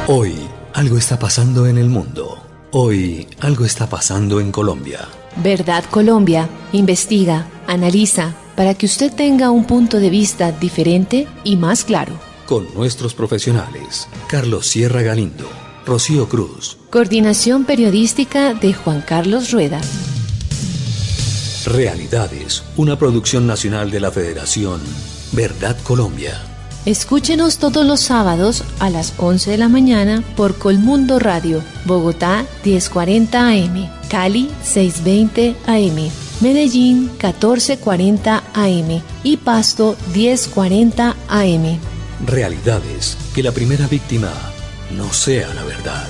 Hoy algo está pasando en el mundo. Hoy algo está pasando en Colombia. Verdad Colombia investiga, analiza, para que usted tenga un punto de vista diferente y más claro. Con nuestros profesionales, Carlos Sierra Galindo, Rocío Cruz. Coordinación periodística de Juan Carlos Rueda. Realidades, una producción nacional de la Federación Verdad Colombia. Escúchenos todos los sábados a las 11 de la mañana por Colmundo Radio, Bogotá 1040 AM, Cali 620 AM, Medellín 1440 AM y Pasto 1040 AM. Realidades, que la primera víctima no sea la verdad.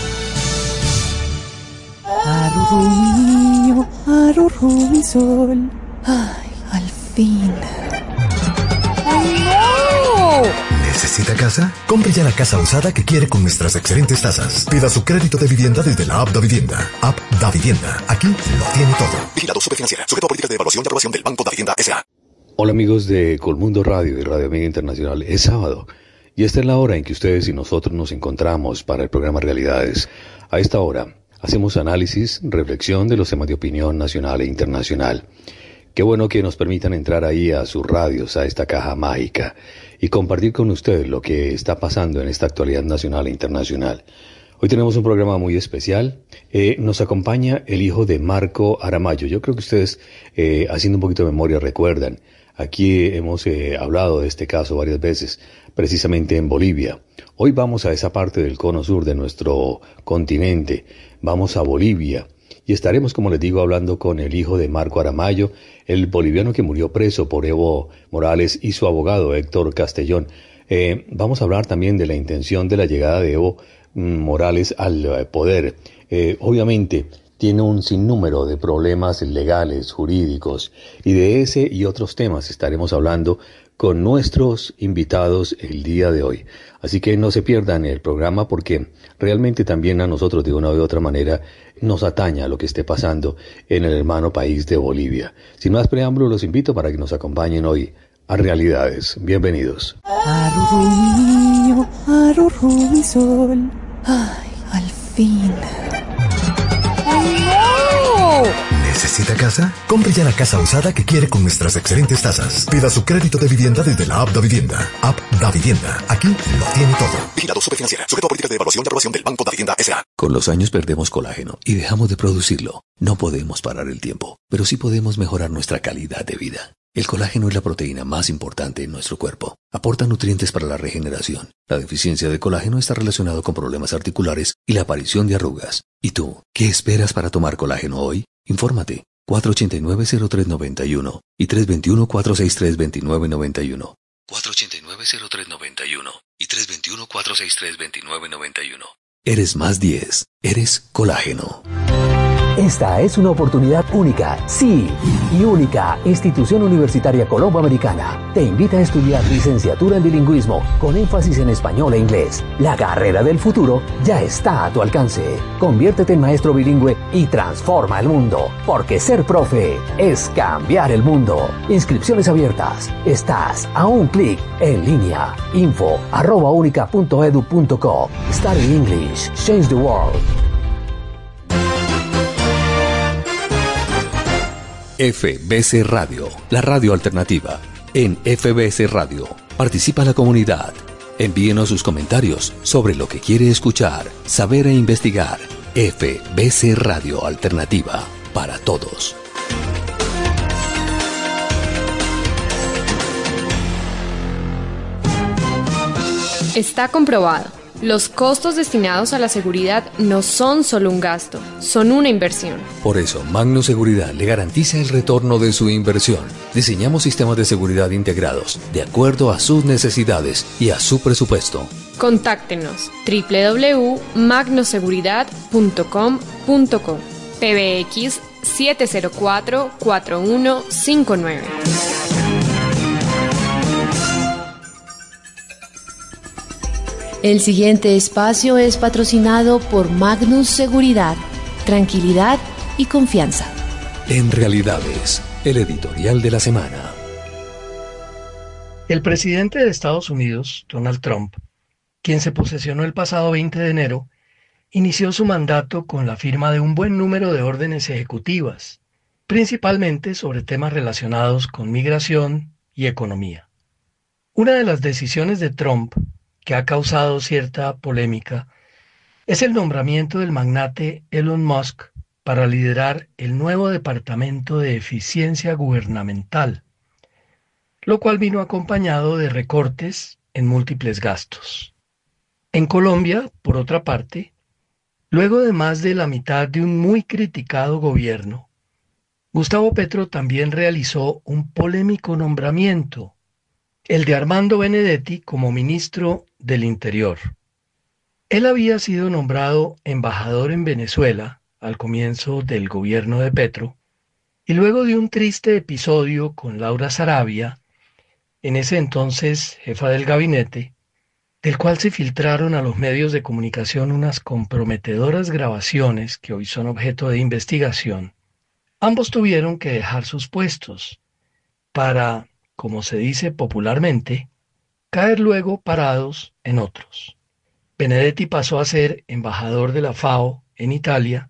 Arrurú mi niño, arrurú mi sol. Ay, al fin. ¿Necesita casa? Compre ya la casa usada que quiere con nuestras excelentes tasas. Pida su crédito de vivienda desde la App Da Vivienda. App Da Vivienda. Aquí lo tiene todo. Vigilado Superfinanciera. Sujeto a políticas de evaluación y aprobación del Banco Da Vivienda S.A. Hola amigos de Colmundo Radio y Radio Amiga Internacional. Es sábado y esta es la hora en que ustedes y nosotros nos encontramos para el programa Realidades. A esta hora hacemos análisis, reflexión de los temas de opinión nacional e internacional. Qué bueno que nos permitan entrar ahí a sus radios, a esta caja mágica, y compartir con ustedes lo que está pasando en esta actualidad nacional e internacional. Hoy tenemos un programa muy especial. Nos acompaña el hijo de Marco Aramayo. Yo creo que ustedes, haciendo un poquito de memoria, recuerdan. Aquí hemos hablado de este caso varias veces, precisamente en Bolivia. Hoy vamos a esa parte del cono sur de nuestro continente. Vamos a Bolivia. Y estaremos, como les digo, hablando con el hijo de Marco Aramayo, el boliviano que murió preso por Evo Morales y su abogado Héctor Castellón. Vamos a hablar también de la intención de la llegada de Evo Morales al poder. Obviamente tiene un sinnúmero de problemas legales, jurídicos, y de ese y otros temas estaremos hablando con nuestros invitados el día de hoy. Así que no se pierdan el programa porque realmente también a nosotros de una u otra manera nos ataña lo que esté pasando en el hermano país de Bolivia. Sin más preámbulos, los invito para que nos acompañen hoy a Realidades. Bienvenidos. Arrurú mi niño, arrurú mi sol. Ay, al fin. ¿Necesita casa? Compre ya la casa usada que quiere con nuestras excelentes tasas. Pida su crédito de vivienda desde la App Da Vivienda. App Da Vivienda. Aquí lo tiene todo. Vigilado Superfinanciera. Sujeto a políticas de evaluación y aprobación del Banco Da Vivienda S.A. Con los años perdemos colágeno y dejamos de producirlo. No podemos parar el tiempo, pero sí podemos mejorar nuestra calidad de vida. El colágeno es la proteína más importante en nuestro cuerpo. Aporta nutrientes para la regeneración. La deficiencia de colágeno está relacionado con problemas articulares y la aparición de arrugas. ¿Y tú, qué esperas para tomar colágeno hoy? Infórmate. 489-0391 y 321-463-2991. 489-0391 y 321-463-2991. Eres más 10. Eres colágeno. Esta es una oportunidad única, sí, y única. Institución Universitaria Colombo-Americana te invita a estudiar licenciatura en bilingüismo con énfasis en español e inglés. La carrera del futuro ya está a tu alcance. Conviértete en maestro bilingüe y transforma el mundo, porque ser profe es cambiar el mundo. Inscripciones abiertas. Estás a un clic en línea. info@unica.edu.co. Study English. Change the world. FBC Radio, la radio alternativa. En FBC Radio, participa la comunidad. Envíenos sus comentarios sobre lo que quiere escuchar, saber e investigar. FBC Radio Alternativa, para todos. Está comprobado. Los costos destinados a la seguridad no son solo un gasto, son una inversión. Por eso, Magno Seguridad le garantiza el retorno de su inversión. Diseñamos sistemas de seguridad integrados, de acuerdo a sus necesidades y a su presupuesto. Contáctenos www.magnoseguridad.com.co PBX 704-4159. El siguiente espacio es patrocinado por Magnus Seguridad, tranquilidad y confianza. En Realidades, el editorial de la semana. El presidente de Estados Unidos, Donald Trump, quien se posesionó el pasado 20 de enero, inició su mandato con la firma de un buen número de órdenes ejecutivas, principalmente sobre temas relacionados con migración y economía. Una de las decisiones de Trump, que ha causado cierta polémica, es el nombramiento del magnate Elon Musk para liderar el nuevo Departamento de Eficiencia Gubernamental, lo cual vino acompañado de recortes en múltiples gastos. En Colombia, por otra parte, luego de más de la mitad de un muy criticado gobierno, Gustavo Petro también realizó un polémico nombramiento, el de Armando Benedetti como ministro del Interior. Él había sido nombrado embajador en Venezuela al comienzo del gobierno de Petro, y luego de un triste episodio con Laura Saravia, en ese entonces jefa del gabinete, del cual se filtraron a los medios de comunicación unas comprometedoras grabaciones que hoy son objeto de investigación, ambos tuvieron que dejar sus puestos para, como se dice popularmente, caer luego parados en otros. Benedetti pasó a ser embajador de la FAO en Italia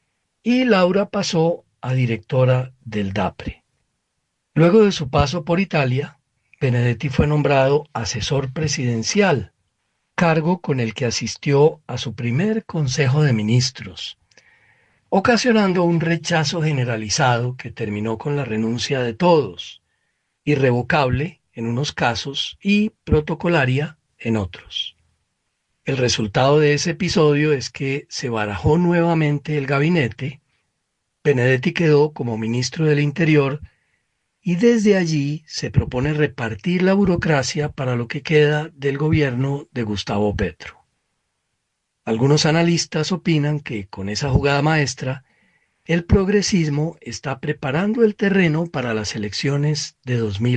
y Laura pasó a directora del DAPRE. Luego de su paso por Italia, Benedetti fue nombrado asesor presidencial, cargo con el que asistió a su primer Consejo de Ministros, ocasionando un rechazo generalizado que terminó con la renuncia de todos, irrevocable en unos casos y protocolaria en otros. El resultado de ese episodio es que se barajó nuevamente el gabinete, Benedetti quedó como ministro del Interior y desde allí se propone repartir la burocracia para lo que queda del gobierno de Gustavo Petro. Algunos analistas opinan que con esa jugada maestra, el progresismo está preparando el terreno para las elecciones de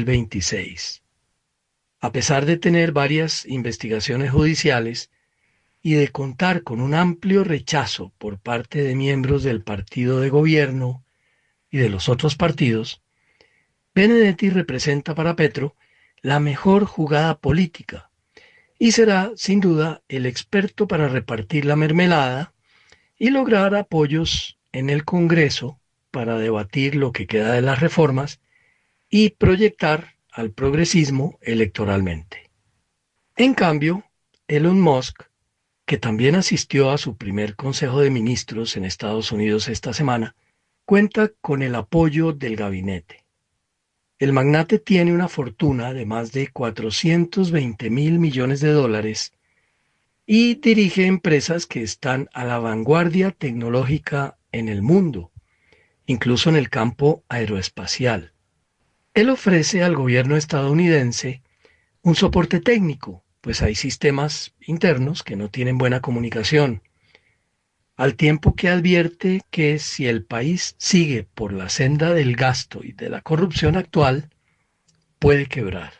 2026. A pesar de tener varias investigaciones judiciales y de contar con un amplio rechazo por parte de miembros del partido de gobierno y de los otros partidos, Benedetti representa para Petro la mejor jugada política y será, sin duda, el experto para repartir la mermelada y lograr apoyos en el Congreso para debatir lo que queda de las reformas y proyectar al progresismo electoralmente. En cambio, Elon Musk, que también asistió a su primer Consejo de Ministros en Estados Unidos esta semana, cuenta con el apoyo del gabinete. El magnate tiene una fortuna de más de 420.000 millones de dólares y dirige empresas que están a la vanguardia tecnológica en el mundo, incluso en el campo aeroespacial. Él ofrece al gobierno estadounidense un soporte técnico, pues hay sistemas internos que no tienen buena comunicación, al tiempo que advierte que si el país sigue por la senda del gasto y de la corrupción actual, puede quebrar.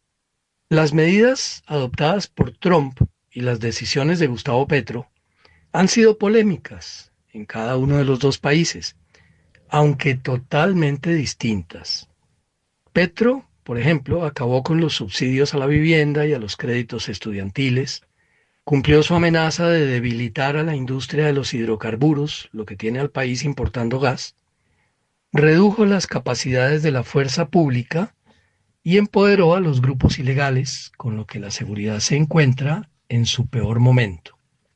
Las medidas adoptadas por Trump y las decisiones de Gustavo Petro han sido polémicas en cada uno de los dos países, aunque totalmente distintas. Petro, por ejemplo, acabó con los subsidios a la vivienda y a los créditos estudiantiles, cumplió su amenaza de debilitar a la industria de los hidrocarburos, lo que tiene al país importando gas, redujo las capacidades de la fuerza pública y empoderó a los grupos ilegales, con lo que la seguridad se encuentra en su peor momento.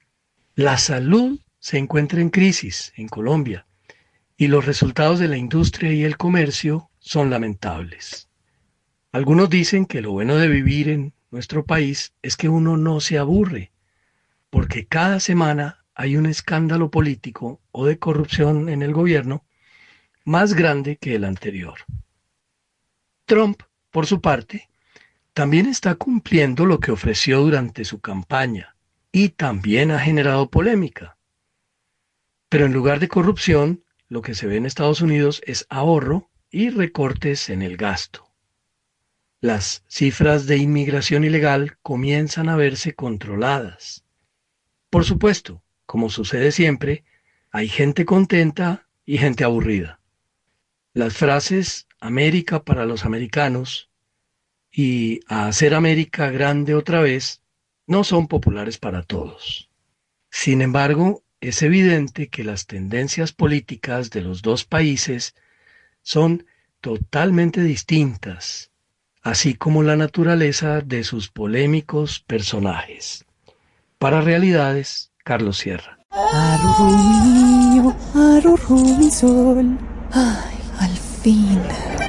La salud se encuentra en crisis en Colombia y los resultados de la industria y el comercio son lamentables. Algunos dicen que lo bueno de vivir en nuestro país es que uno no se aburre, porque cada semana hay un escándalo político o de corrupción en el gobierno más grande que el anterior. Trump, por su parte, también está cumpliendo lo que ofreció durante su campaña y también ha generado polémica. Pero en lugar de corrupción, lo que se ve en Estados Unidos es ahorro y recortes en el gasto. Las cifras de inmigración ilegal comienzan a verse controladas. Por supuesto, como sucede siempre, hay gente contenta y gente aburrida. Las frases América para los americanos y a hacer América grande otra vez no son populares para todos. Sin embargo, es evidente que las tendencias políticas de los dos países son totalmente distintas, así como la naturaleza de sus polémicos personajes. Para Realidades, Carlos Sierra. Arrurú mi niño, arrurú mi sol. Ay, al fin.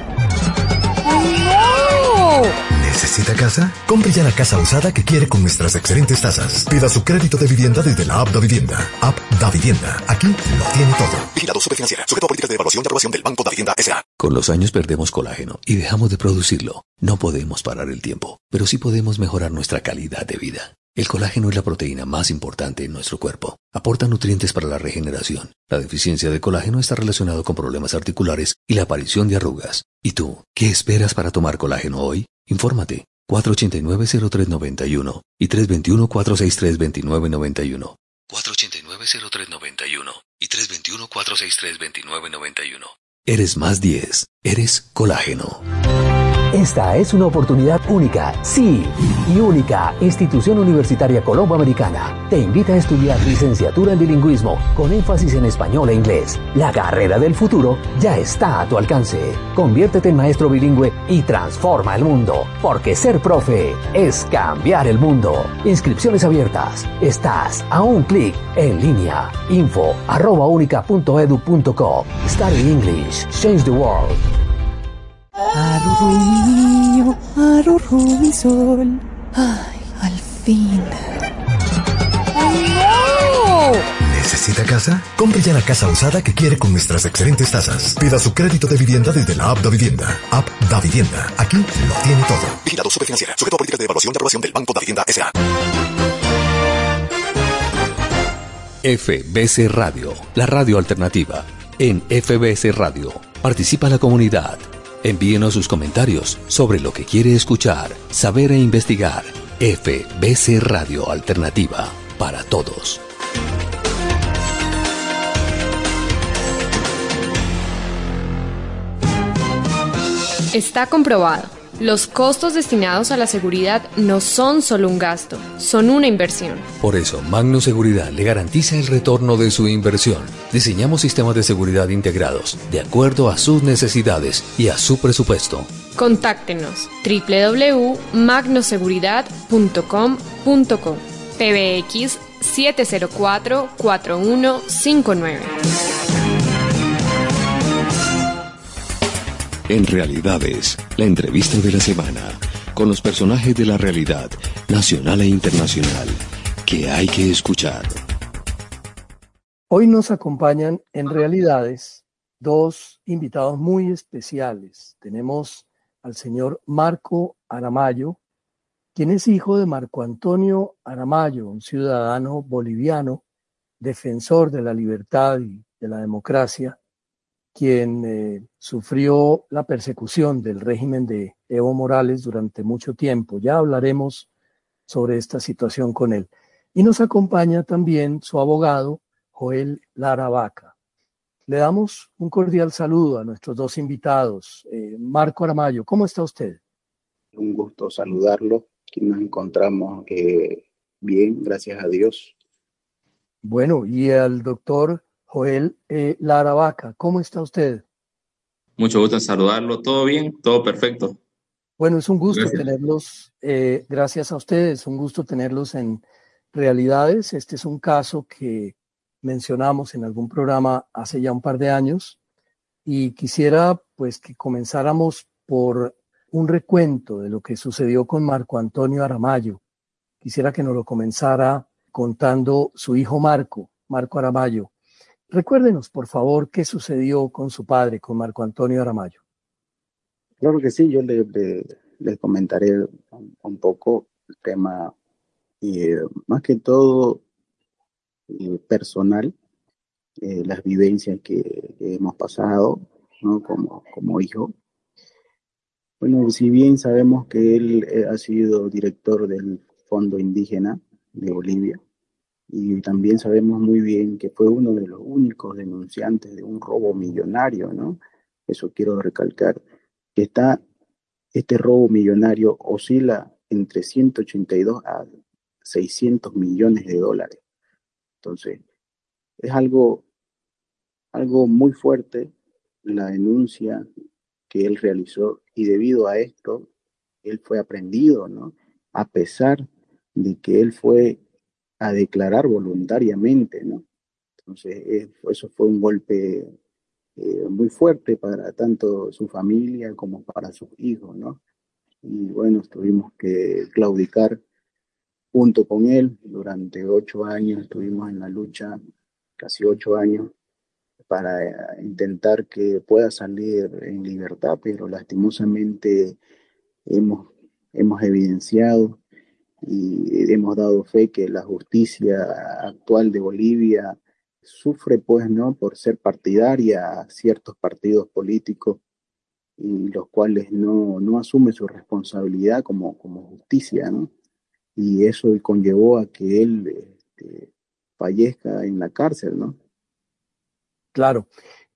¿Necesita casa? Compre ya la casa usada que quiere con nuestras excelentes tasas. Pida su crédito de vivienda desde la App Da Vivienda. App Da Vivienda. Aquí lo tiene todo. Vigilado Superfinanciera. Sujeto a políticas de evaluación y aprobación del Banco Da Vivienda S.A. Con los años perdemos colágeno y dejamos de producirlo. No podemos parar el tiempo, pero sí podemos mejorar nuestra calidad de vida. El colágeno es la proteína más importante en nuestro cuerpo. Aporta nutrientes para la regeneración. La deficiencia de colágeno está relacionado con problemas articulares y la aparición de arrugas. ¿Y tú, qué esperas para tomar colágeno hoy? Infórmate. 489-0391 y 321-463-2991. 489-0391 y 321-463-2991. Eres más 10. Eres colágeno. Esta es una oportunidad única, sí, y única. Institución Universitaria Colombo Americana te invita a estudiar licenciatura en bilingüismo con énfasis en español e inglés. La carrera del futuro ya está a tu alcance. Conviértete en maestro bilingüe y transforma el mundo, porque ser profe es cambiar el mundo. Inscripciones abiertas. Estás a un clic en línea. info@unica.edu.co. Study English. Change the world. Arrurú mi niño, arrurú mi sol. Ay, al fin. ¿Necesita casa? Compre ya la casa usada que quiere con nuestras excelentes tasas. Pida su crédito de vivienda desde la App Da Vivienda. App Da Vivienda. Aquí lo tiene todo. Vigilado Superfinanciera. Sujeto a políticas de evaluación y aprobación del Banco Da Vivienda S.A. FBC Radio, la radio alternativa. En FBC Radio, participa la comunidad. Envíenos sus comentarios sobre lo que quiere escuchar, saber e investigar. FBC Radio Alternativa, para todos. Está comprobado. Los costos destinados a la seguridad no son solo un gasto, son una inversión. Por eso, Magno Seguridad le garantiza el retorno de su inversión. Diseñamos sistemas de seguridad integrados, de acuerdo a sus necesidades y a su presupuesto. Contáctenos www.magnoseguridad.com.co PBX 704-4159. En Realidades, la entrevista de la semana, con los personajes de la realidad, nacional e internacional, que hay que escuchar. Hoy nos acompañan en Realidades dos invitados muy especiales. Tenemos al señor Marco Aramayo, quien es hijo de Marco Antonio Aramayo, un ciudadano boliviano, defensor de la libertad y de la democracia, quien sufrió la persecución del régimen de Evo Morales durante mucho tiempo. Ya hablaremos sobre esta situación con él. Y nos acompaña también su abogado, Joel Lara Vaca. Le damos un cordial saludo a nuestros dos invitados. Marco Aramayo, ¿cómo está usted? Un gusto saludarlo. Aquí nos encontramos bien, gracias a Dios. Bueno, y al doctor Joel Lara Vaca, ¿cómo está usted? Mucho gusto en saludarlo. ¿Todo bien? ¿Todo perfecto? Bueno, es un gusto tenerlos, gracias a ustedes, un gusto tenerlos en Realidades. Este es un caso que mencionamos en algún programa hace ya un par de años y quisiera pues que comenzáramos por un recuento de lo que sucedió con Marco Antonio Aramayo. Quisiera que nos lo comenzara contando su hijo Marco Aramayo. Recuérdenos, por favor, qué sucedió con su padre, con Marco Antonio Aramayo. Claro que sí, yo le comentaré un poco el tema, más que todo personal, las vivencias que hemos pasado, ¿no? como hijo. Bueno, si bien sabemos que él ha sido director del Fondo Indígena de Bolivia, y también sabemos muy bien que fue uno de los únicos denunciantes de un robo millonario, ¿no? Eso quiero recalcar, que este robo millonario oscila entre 182 a $600 millones. Entonces, es algo muy fuerte la denuncia que él realizó, y debido a esto, él fue aprendido, ¿no? A pesar de que él fue a declarar voluntariamente, ¿no? Entonces, eso fue un golpe muy fuerte para tanto su familia como para sus hijos, ¿no? Y bueno, tuvimos que claudicar junto con él durante 8 años, estuvimos en la lucha, casi 8 años, para intentar que pueda salir en libertad, pero lastimosamente hemos, hemos evidenciado y hemos dado fe que la justicia actual de Bolivia sufre, pues, ¿no?, por ser partidaria a ciertos partidos políticos, y los cuales no asumen su responsabilidad como justicia, ¿no? Y eso conllevó a que él fallezca en la cárcel, ¿no? Claro,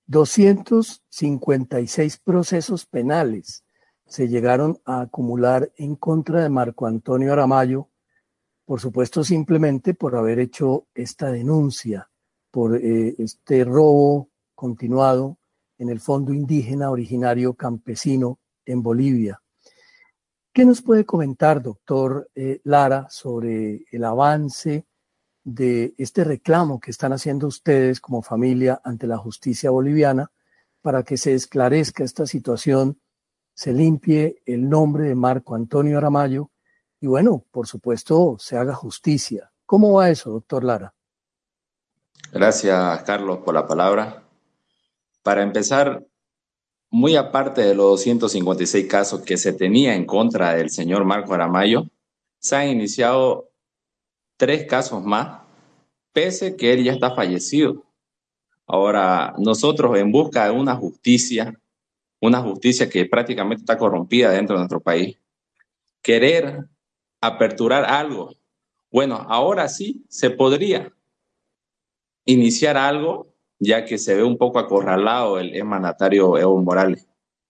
256 procesos penales se llegaron a acumular en contra de Marco Antonio Aramayo, por supuesto simplemente por haber hecho esta denuncia por este robo continuado en el Fondo Indígena Originario Campesino en Bolivia. ¿Qué nos puede comentar, doctor Lara, sobre el avance de este reclamo que están haciendo ustedes como familia ante la justicia boliviana para que se esclarezca esta situación, se limpie el nombre de Marco Antonio Aramayo y, bueno, por supuesto, se haga justicia? ¿Cómo va eso, doctor Lara? Gracias, Carlos, por la palabra. Para empezar, muy aparte de los 256 casos que se tenía en contra del señor Marco Aramayo, se han iniciado 3 casos más, pese que él ya está fallecido. Ahora, nosotros en busca de una justicia que prácticamente está corrompida dentro de nuestro país, querer aperturar algo, bueno, ahora sí se podría iniciar algo, ya que se ve un poco acorralado el mandatario Evo Morales,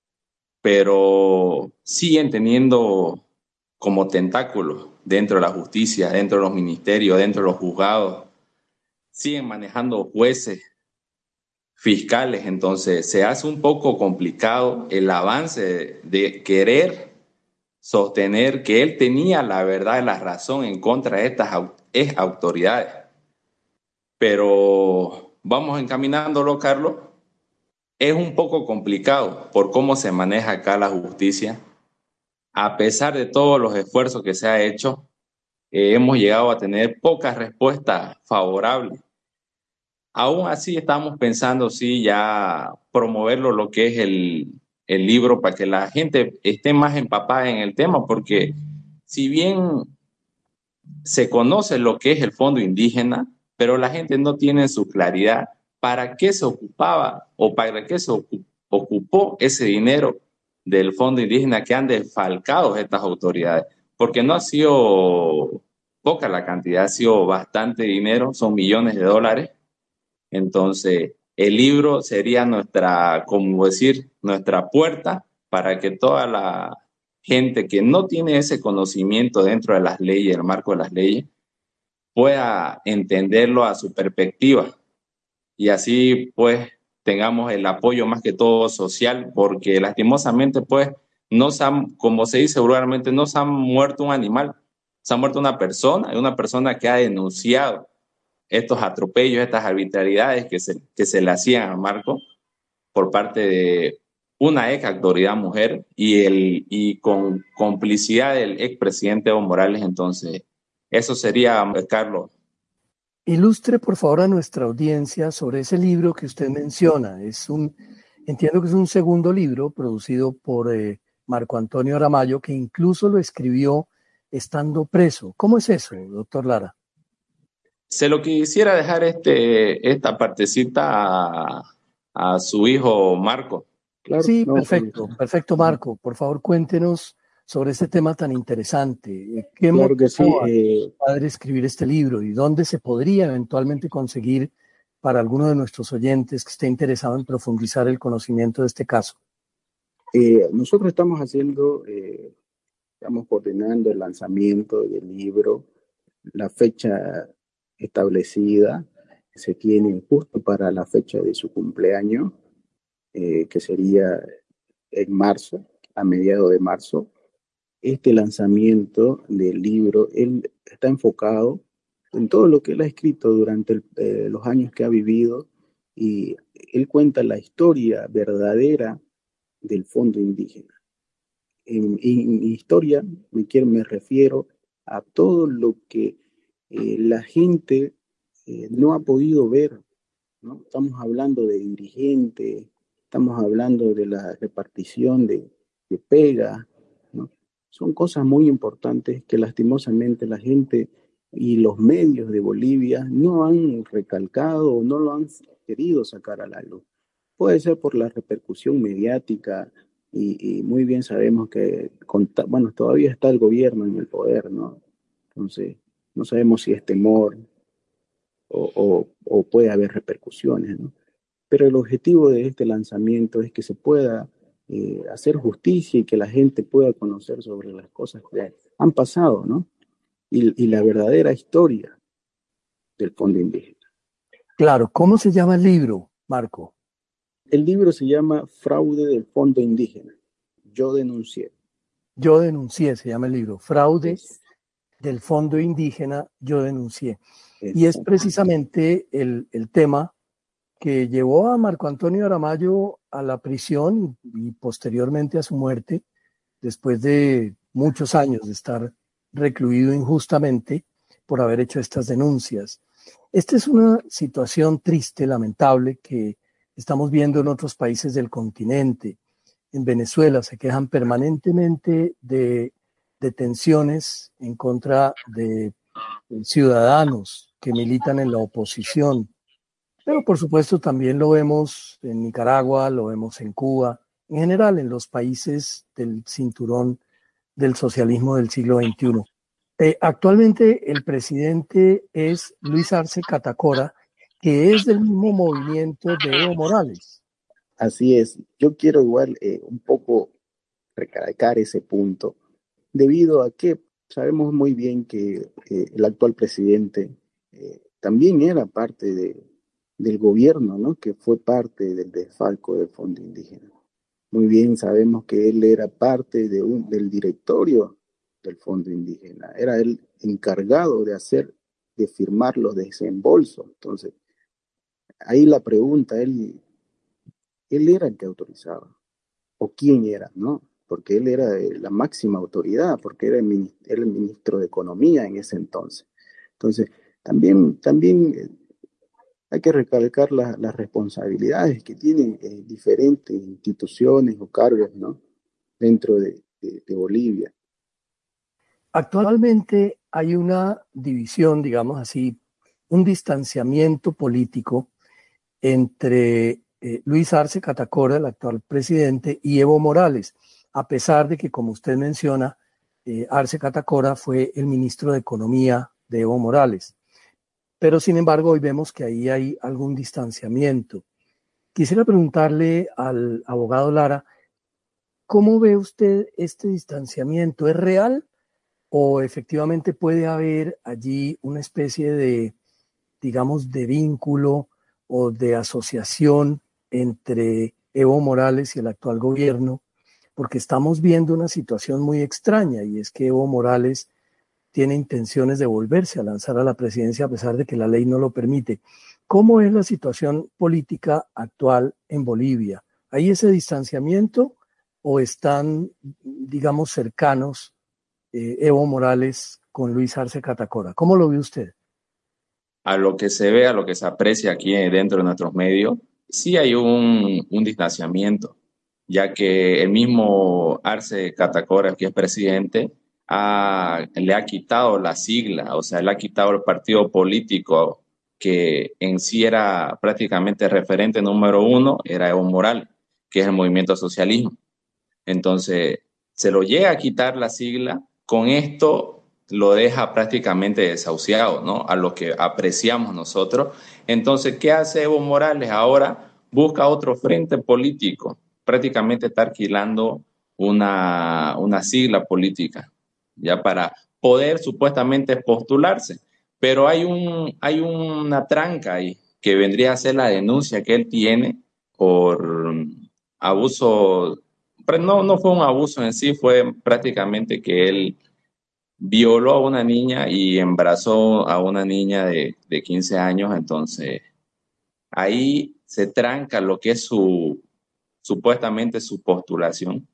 pero siguen teniendo como tentáculos dentro de la justicia, dentro de los ministerios, dentro de los juzgados, siguen manejando jueces, fiscales. Entonces se hace un poco complicado el avance de querer sostener que él tenía la verdad y la razón en contra de estas autoridades. Pero vamos encaminándolo, Carlos. Es un poco complicado por cómo se maneja acá la justicia. A pesar de todos los esfuerzos que se ha hecho, hemos llegado a tener pocas respuestas favorables. Aún así estamos pensando, sí, ya promoverlo, lo que es el libro, para que la gente esté más empapada en el tema, porque si bien se conoce lo que es el Fondo Indígena, pero la gente no tiene su claridad para qué se ocupaba o para qué se ocupó ese dinero del Fondo Indígena que han desfalcado estas autoridades, porque no ha sido poca la cantidad, ha sido bastante dinero, son millones de dólares. Entonces, el libro sería nuestra puerta para que toda la gente que no tiene ese conocimiento dentro de las leyes, el marco de las leyes, pueda entenderlo a su perspectiva, y así pues tengamos el apoyo más que todo social, porque lastimosamente pues como se dice vulgarmente, no se ha muerto un animal, se ha muerto una persona que ha denunciado estos atropellos, estas arbitrariedades que se le hacían a Marco por parte de una ex autoridad mujer y con complicidad del expresidente Evo Morales. Entonces, eso sería, Carlos. Ilustre, por favor, a nuestra audiencia sobre ese libro que usted menciona. Entiendo que es un segundo libro producido por Marco Antonio Aramayo, que incluso lo escribió estando preso. ¿Cómo es eso, doctor Lara? Se lo quisiera dejar esta partecita a su hijo Marco. Claro, sí, no, perfecto, Marco. Por favor, cuéntenos sobre este tema tan interesante. ¿Qué claro que sí, padre escribir este libro y dónde se podría eventualmente conseguir para alguno de nuestros oyentes que esté interesado en profundizar el conocimiento de este caso? Nosotros estamos coordinando el lanzamiento del libro La fecha establecida se tiene justo para la fecha de su cumpleaños, que sería en marzo, a mediados de marzo. Este lanzamiento del libro, él está enfocado en todo lo que él ha escrito durante los años que ha vivido, y él cuenta la historia verdadera del fondo indígena. En historia me refiero a todo lo que la gente no ha podido ver, ¿no? Estamos hablando de dirigentes, estamos hablando de la repartición de pega, ¿no? Son cosas muy importantes que lastimosamente la gente y los medios de Bolivia no han recalcado o no lo han querido sacar a la luz. Puede ser por la repercusión mediática, y muy bien sabemos que, bueno, todavía está el gobierno en el poder, ¿no? Entonces, no sabemos si es temor o puede haber repercusiones, ¿no? Pero el objetivo de este lanzamiento es que se pueda hacer justicia y que la gente pueda conocer sobre las cosas que han pasado, ¿no? Y la verdadera historia del fondo indígena. Claro, ¿cómo se llama el libro, Marco? El libro se llama Fraude del Fondo Indígena. Yo denuncié. Yo denuncié, se llama el libro. Fraude del Fondo Indígena, yo denuncié. Y es precisamente el tema que llevó a Marco Antonio Aramayo a la prisión y posteriormente a su muerte, después de muchos años de estar recluido injustamente por haber hecho estas denuncias. Esta es una situación triste, lamentable, que estamos viendo en otros países del continente. En Venezuela se quejan permanentemente de detenciones en contra de ciudadanos que militan en la oposición. Pero por supuesto también lo vemos en Nicaragua, lo vemos en Cuba, en general en los países del cinturón del socialismo del siglo XXI. Actualmente el presidente es Luis Arce Catacora, que es del mismo movimiento de Evo Morales. Así es. Yo quiero igual un poco recalcar ese punto, debido a que sabemos muy bien que el actual presidente también era parte del gobierno, ¿no? Que fue parte del desfalco del Fondo Indígena. Muy bien sabemos que él era parte del directorio del Fondo Indígena. Era el encargado de firmar los desembolsos. Entonces, ahí la pregunta, él era el que autorizaba, o quién era, ¿no? Porque él era la máxima autoridad, porque era el ministro de Economía en ese entonces. Entonces, también hay que recalcar las responsabilidades que tienen diferentes instituciones o cargos, ¿no? Dentro de Bolivia. Actualmente hay una división, digamos así, un distanciamiento político entre Luis Arce Catacora, el actual presidente, y Evo Morales, a pesar de que, como usted menciona, Arce Catacora fue el ministro de Economía de Evo Morales. Pero, sin embargo, hoy vemos que ahí hay algún distanciamiento. Quisiera preguntarle al abogado Lara, ¿cómo ve usted este distanciamiento? ¿Es real o efectivamente puede haber allí una especie de, digamos, de vínculo o de asociación entre Evo Morales y el actual gobierno? Porque estamos viendo una situación muy extraña, y es que Evo Morales tiene intenciones de volverse a lanzar a la presidencia a pesar de que la ley no lo permite. ¿Cómo es la situación política actual en Bolivia? ¿Hay ese distanciamiento o están, digamos, cercanos Evo Morales con Luis Arce Catacora? ¿Cómo lo ve usted? A lo que se ve, a lo que se aprecia aquí dentro de nuestros medios, sí hay un distanciamiento, ya que el mismo Arce Catacora, que es presidente, le ha quitado la sigla, o sea, le ha quitado el partido político que en sí era prácticamente referente número uno, era Evo Morales, que es el movimiento socialismo. Entonces, se lo llega a quitar la sigla, con esto lo deja prácticamente desahuciado, ¿no? A lo que apreciamos nosotros. Entonces, ¿qué hace Evo Morales? Ahora busca otro frente político, prácticamente está alquilando una sigla política, ya para poder supuestamente postularse. Pero hay una tranca ahí, que vendría a ser la denuncia que él tiene por abuso, pero no fue un abuso en sí, fue prácticamente que él violó a una niña y embarazó a una niña de 15 años, entonces ahí se tranca lo que es supuestamente su postulación,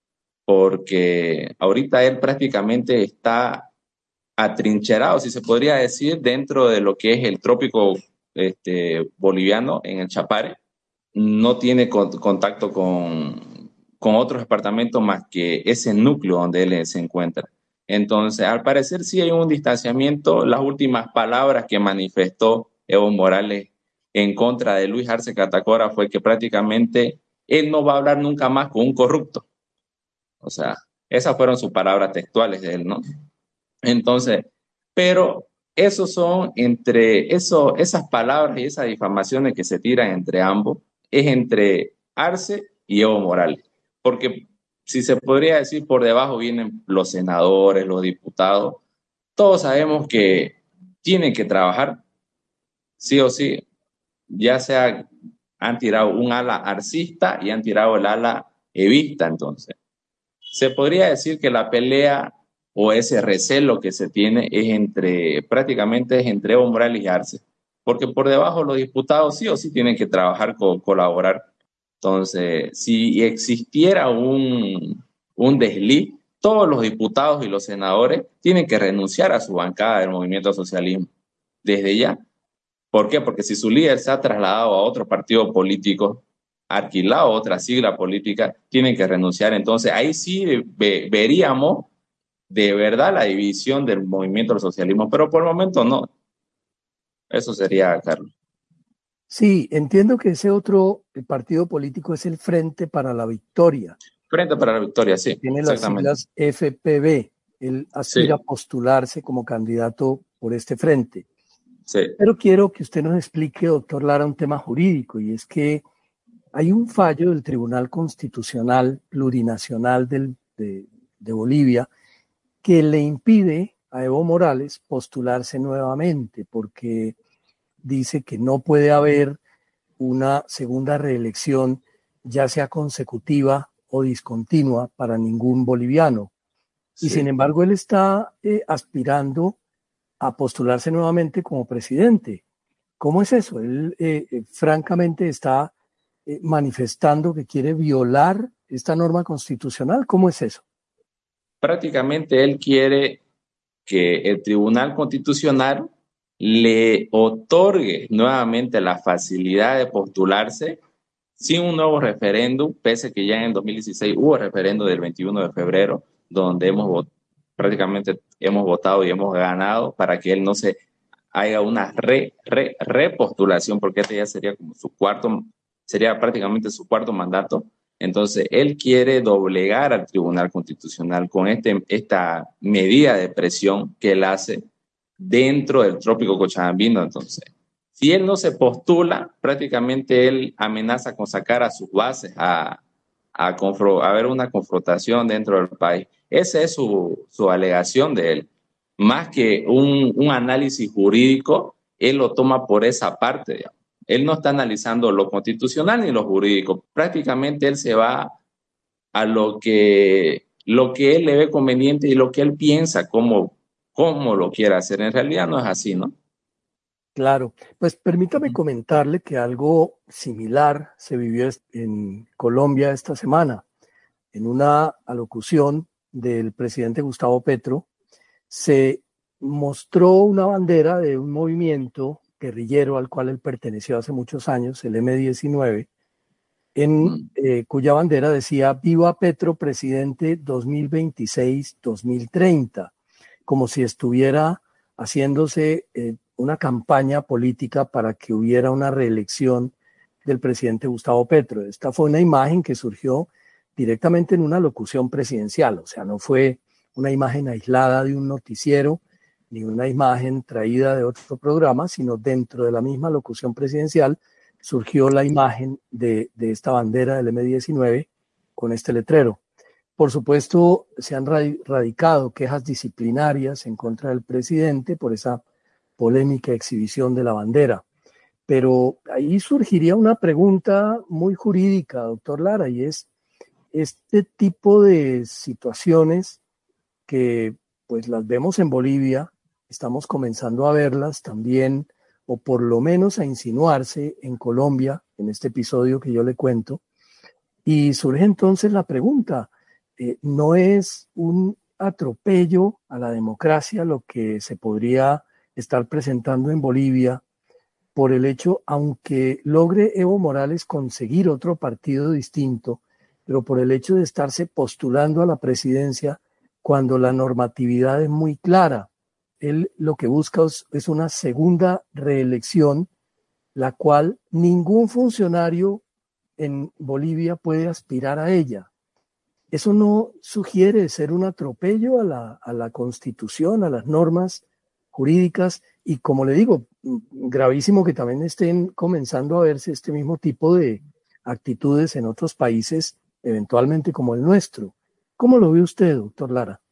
porque ahorita él prácticamente está atrincherado, si se podría decir, dentro de lo que es el trópico boliviano, en el Chapare. No tiene contacto con otros departamentos más que ese núcleo donde él se encuentra. Entonces, al parecer sí hay un distanciamiento. Las últimas palabras que manifestó Evo Morales en contra de Luis Arce Catacora fue que prácticamente él no va a hablar nunca más con un corrupto. O sea, esas fueron sus palabras textuales de él, ¿no? Entonces, pero esos son esas palabras y esas difamaciones que se tiran entre ambos, es entre Arce y Evo Morales. Porque si se podría decir, por debajo vienen los senadores, los diputados. Todos sabemos que tienen que trabajar, sí o sí, ya sea han tirado un ala arcista y han tirado el ala evista. Entonces, se podría decir que la pelea o ese recelo que se tiene prácticamente es entre Evo Morales y Arce, porque por debajo los diputados sí o sí tienen que trabajar, colaborar. Entonces, si existiera un desliz, todos los diputados y los senadores tienen que renunciar a su bancada del movimiento socialismo, desde ya. ¿Por qué? Porque si su líder se ha trasladado a otro partido político, alquilado otra sigla política, tienen que renunciar. Entonces, ahí sí veríamos de verdad la división del movimiento del socialismo, pero por el momento no. Eso sería, Carlos. Sí, entiendo que ese otro partido político es el Frente para la Victoria. Frente para la Victoria, sí. Tiene las siglas FPV. Él aspira a postularse como candidato por este frente. Sí. Pero quiero que usted nos explique, doctor Lara, un tema jurídico, y es que hay un fallo del Tribunal Constitucional Plurinacional de Bolivia que le impide a Evo Morales postularse nuevamente, porque dice que no puede haber una segunda reelección, ya sea consecutiva o discontinua, para ningún boliviano. Sí. Y sin embargo, él está aspirando a postularse nuevamente como presidente. ¿Cómo es eso? Él francamente está manifestando que quiere violar esta norma constitucional. ¿Cómo es eso? Prácticamente él quiere que el Tribunal Constitucional le otorgue nuevamente la facilidad de postularse sin un nuevo referéndum, pese que ya en el 2016 hubo referéndum del 21 de febrero, donde prácticamente hemos votado y hemos ganado para que él no se haga una repostulación, porque este ya sería como sería prácticamente su cuarto mandato. Entonces, él quiere doblegar al Tribunal Constitucional con esta medida de presión que él hace dentro del trópico cochabambino. Entonces, si él no se postula, prácticamente él amenaza con sacar a sus bases a ver una confrontación dentro del país. Esa es su alegación de él. Más que un análisis jurídico, él lo toma por esa parte, digamos. Él no está analizando lo constitucional ni lo jurídico. Prácticamente él se va a lo que él le ve conveniente y lo que él piensa, cómo lo quiere hacer. En realidad no es así, ¿no? Claro. Pues permítame comentarle que algo similar se vivió en Colombia esta semana. En una alocución del presidente Gustavo Petro, se mostró una bandera de un movimiento guerrillero al cual él perteneció hace muchos años, el M-19, cuya bandera decía "Viva Petro, presidente 2026-2030", como si estuviera haciéndose una campaña política para que hubiera una reelección del presidente Gustavo Petro. Esta fue una imagen que surgió directamente en una locución presidencial, o sea, no fue una imagen aislada de un noticiero, ni una imagen traída de otro programa, sino dentro de la misma locución presidencial surgió la imagen de esta bandera del M-19 con este letrero. Por supuesto, se han radicado quejas disciplinarias en contra del presidente por esa polémica exhibición de la bandera. Pero ahí surgiría una pregunta muy jurídica, doctor Lara, y es este tipo de situaciones que pues las vemos en Bolivia, estamos comenzando a verlas también, o por lo menos a insinuarse en Colombia, en este episodio que yo le cuento, y surge entonces la pregunta, ¿no es un atropello a la democracia lo que se podría estar presentando en Bolivia por el hecho, aunque logre Evo Morales conseguir otro partido distinto, pero por el hecho de estarse postulando a la presidencia cuando la normatividad es muy clara? Él lo que busca es una segunda reelección, la cual ningún funcionario en Bolivia puede aspirar a ella. ¿Eso no sugiere ser un atropello a la Constitución, a las normas jurídicas? Y como le digo, gravísimo que también estén comenzando a verse este mismo tipo de actitudes en otros países, eventualmente como el nuestro. ¿Cómo lo ve usted, doctor Lara?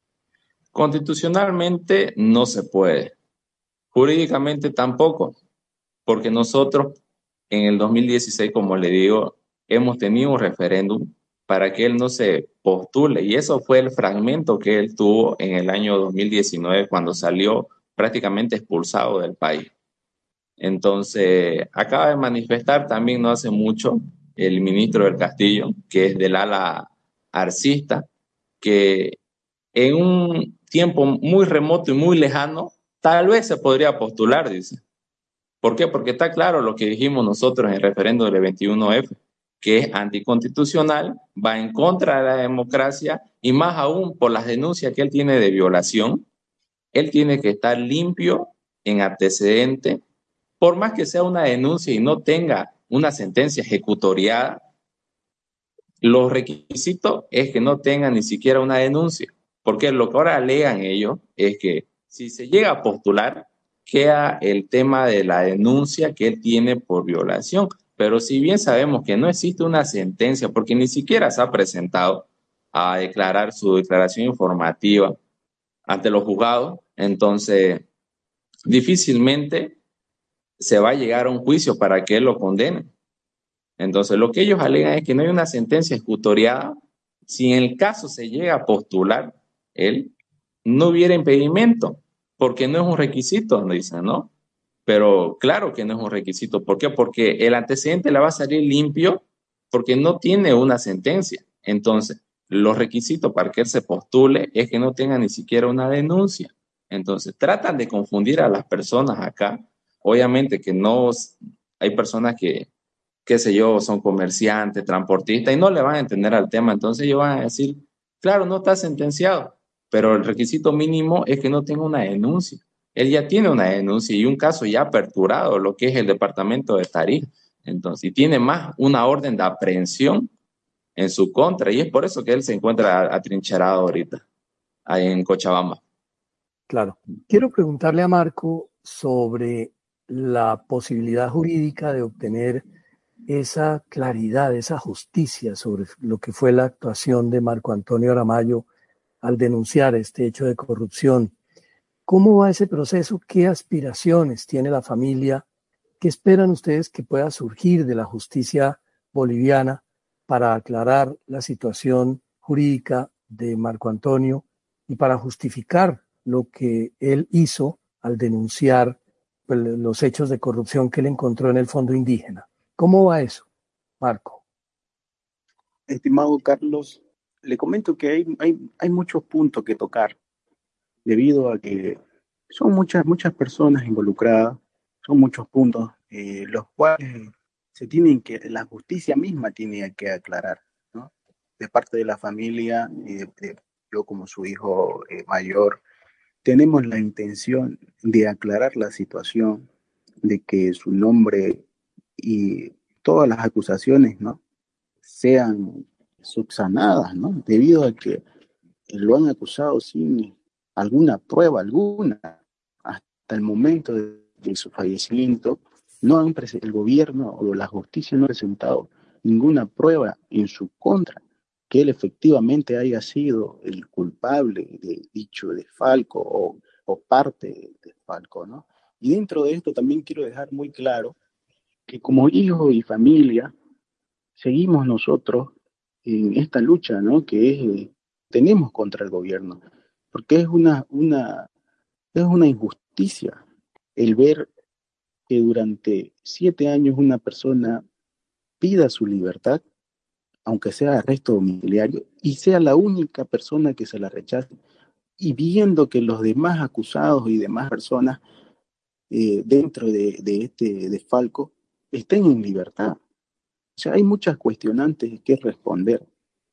Constitucionalmente no se puede, jurídicamente tampoco, porque nosotros en el 2016, como le digo, hemos tenido un referéndum para que él no se postule, y eso fue el fragmento que él tuvo en el año 2019 cuando salió prácticamente expulsado del país. Entonces, acaba de manifestar también no hace mucho el ministro del Castillo, que es del ala arcista, que en un tiempo muy remoto y muy lejano, tal vez se podría postular, dice. ¿Por qué? Porque está claro lo que dijimos nosotros en el referendo del 21F, que es anticonstitucional, va en contra de la democracia y más aún por las denuncias que él tiene de violación. Él tiene que estar limpio en antecedente, por más que sea una denuncia y no tenga una sentencia ejecutoriada. Los requisitos es que no tenga ni siquiera una denuncia, porque lo que ahora alegan ellos es que si se llega a postular, queda el tema de la denuncia que él tiene por violación. Pero si bien sabemos que no existe una sentencia, porque ni siquiera se ha presentado a declarar su declaración informativa ante los juzgados, entonces difícilmente se va a llegar a un juicio para que él lo condene. Entonces, lo que ellos alegan es que no hay una sentencia ejecutoriada. Si en el caso se llega a postular, él no hubiera impedimento, porque no es un requisito, dicen, ¿no? Pero claro que no es un requisito. ¿Por qué? Porque el antecedente le va a salir limpio porque no tiene una sentencia. Entonces, los requisitos para que él se postule es que no tenga ni siquiera una denuncia. Entonces, tratan de confundir a las personas acá. Obviamente que no hay personas que, qué sé yo, son comerciantes, transportistas y no le van a entender al tema. Entonces ellos van a decir, claro, no está sentenciado, pero el requisito mínimo es que no tenga una denuncia. Él ya tiene una denuncia y un caso ya aperturado, lo que es el departamento de Tarija. Entonces, y tiene más una orden de aprehensión en su contra y es por eso que él se encuentra atrincherado ahorita, ahí en Cochabamba. Claro. Quiero preguntarle a Marco sobre la posibilidad jurídica de obtener esa claridad, esa justicia sobre lo que fue la actuación de Marco Antonio Aramayo al denunciar este hecho de corrupción. ¿Cómo va ese proceso? ¿Qué aspiraciones tiene la familia? ¿Qué esperan ustedes que pueda surgir de la justicia boliviana para aclarar la situación jurídica de Marco Antonio y para justificar lo que él hizo al denunciar los hechos de corrupción que él encontró en el fondo indígena? ¿Cómo va eso, Marco? Estimado Carlos, le comento que hay muchos puntos que tocar, debido a que son muchas personas involucradas, son muchos puntos, los cuales la justicia misma tiene que aclarar, ¿no? De parte de la familia y yo como su hijo mayor, tenemos la intención de aclarar la situación, de que su nombre y todas las acusaciones, ¿no?, sean subsanadas, ¿no? Debido a que lo han acusado sin alguna prueba alguna. Hasta el momento de su fallecimiento, el gobierno o la justicia no ha presentado ninguna prueba en su contra. que él efectivamente haya sido el culpable de dicho desfalco o parte del desfalco, ¿no? Y dentro de esto también quiero dejar muy claro que como hijo y familia seguimos nosotros en esta lucha, ¿no? Tenemos contra el gobierno, porque es una injusticia el ver que durante 7 años una persona pida su libertad, aunque sea arresto domiciliario, y sea la única persona que se la rechace, y viendo que los demás acusados y demás personas dentro de este desfalco estén en libertad. O sea, hay muchas cuestionantes que responder.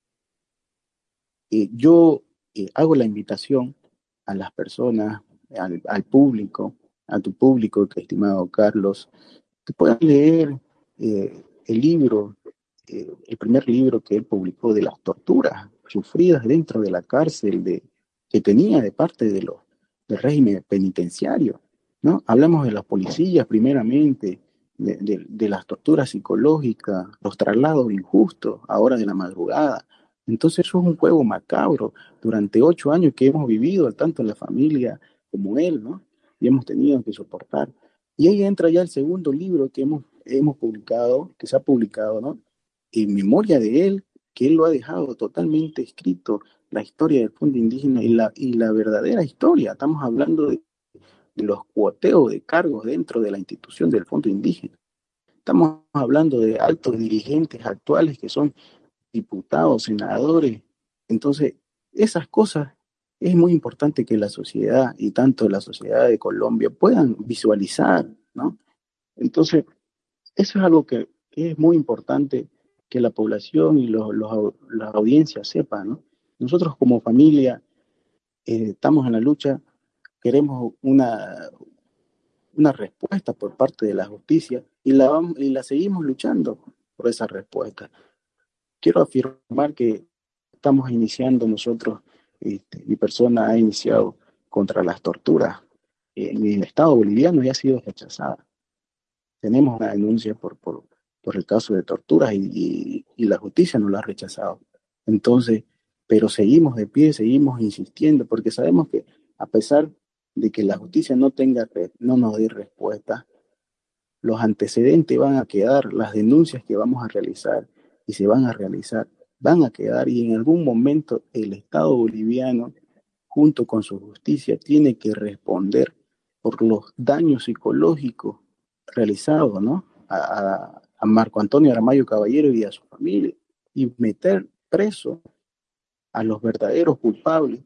Yo hago la invitación a las personas, al público, a tu público, estimado Carlos, que puedan leer el libro, el primer libro que él publicó de las torturas sufridas dentro de la cárcel que tenía de parte del régimen penitenciario, ¿no? Hablamos de las policías primeramente, de las torturas psicológicas, los traslados injustos a horas de la madrugada. Entonces eso es un juego macabro durante 8 años que hemos vivido, tanto la familia como él, ¿no? Y hemos tenido que soportar. Y ahí entra ya el segundo libro que hemos publicado, que se ha publicado, ¿no? En memoria de él, que él lo ha dejado totalmente escrito, la historia del Fondo Indígena y la verdadera historia. Estamos hablando de los cuoteos de cargos dentro de la institución del Fondo Indígena. Estamos hablando de altos dirigentes actuales que son diputados, senadores. Entonces, esas cosas es muy importante que la sociedad y tanto la sociedad de Colombia puedan visualizar, ¿no? Entonces, eso es algo que es muy importante que la población y las audiencias sepan, ¿no? Nosotros como familia estamos en la lucha, queremos una respuesta por parte de la justicia y la seguimos luchando por esa respuesta. Quiero afirmar que estamos iniciando nosotros, mi persona ha iniciado contra las torturas en el Estado boliviano y ha sido rechazada. Tenemos una denuncia por el caso de torturas y la justicia nos la ha rechazado. Entonces, pero seguimos de pie, seguimos insistiendo, porque sabemos que a pesar de que la justicia no nos dé respuesta, los antecedentes van a quedar, las denuncias que vamos a realizar y se van a realizar, van a quedar, y en algún momento el Estado boliviano, junto con su justicia, tiene que responder por los daños psicológicos realizados, ¿no? a Marco Antonio Aramayo Caballero y a su familia, y meter preso a los verdaderos culpables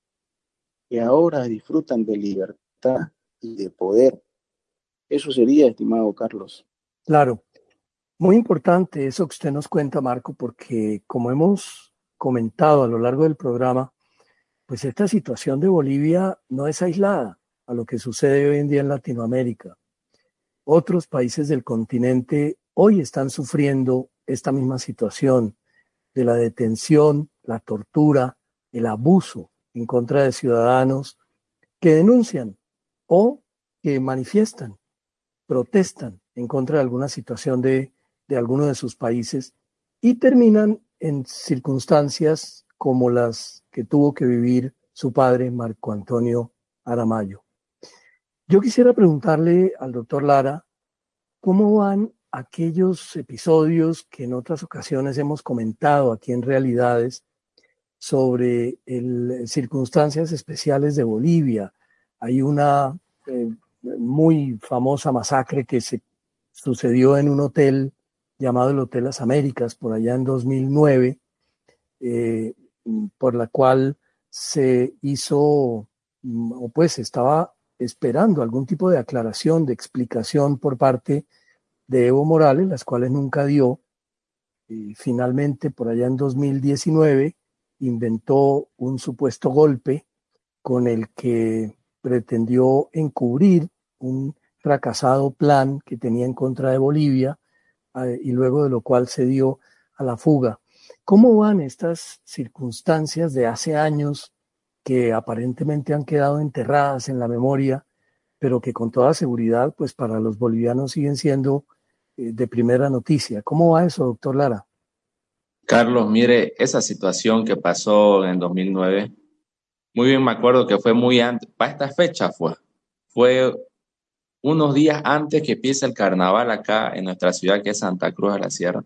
que ahora disfrutan de libertad y de poder. Eso sería, estimado Carlos. Claro, muy importante eso que usted nos cuenta, Marco, porque como hemos comentado a lo largo del programa, pues esta situación de Bolivia no es aislada a lo que sucede hoy en día en Latinoamérica. Otros países del continente hoy están sufriendo esta misma situación de la detención, la tortura, el abuso en contra de ciudadanos que denuncian o que manifiestan, protestan en contra de alguna situación de alguno de sus países y terminan en circunstancias como las que tuvo que vivir su padre, Marco Antonio Aramayo. Yo quisiera preguntarle al doctor Lara, ¿cómo van aquellos episodios que en otras ocasiones hemos comentado aquí en Realidades sobre circunstancias especiales de Bolivia? Hay una muy famosa masacre que se sucedió en un hotel llamado el Hotel Las Américas por allá en 2009, por la cual se hizo, o pues estaba esperando algún tipo de aclaración, de explicación por parte de Evo Morales, las cuales nunca dio. Y finalmente, por allá en 2019, inventó un supuesto golpe con el que pretendió encubrir un fracasado plan que tenía en contra de Bolivia, y luego de lo cual se dio a la fuga. ¿Cómo van estas circunstancias de hace años que aparentemente han quedado enterradas en la memoria, pero que con toda seguridad, pues para los bolivianos siguen siendo de primera noticia? ¿Cómo va eso, doctor Lara? Carlos, mire, esa situación que pasó en el 2009, muy bien me acuerdo que fue muy antes, para esta fecha fue unos días antes que empiece el carnaval acá en nuestra ciudad, que es Santa Cruz de la Sierra.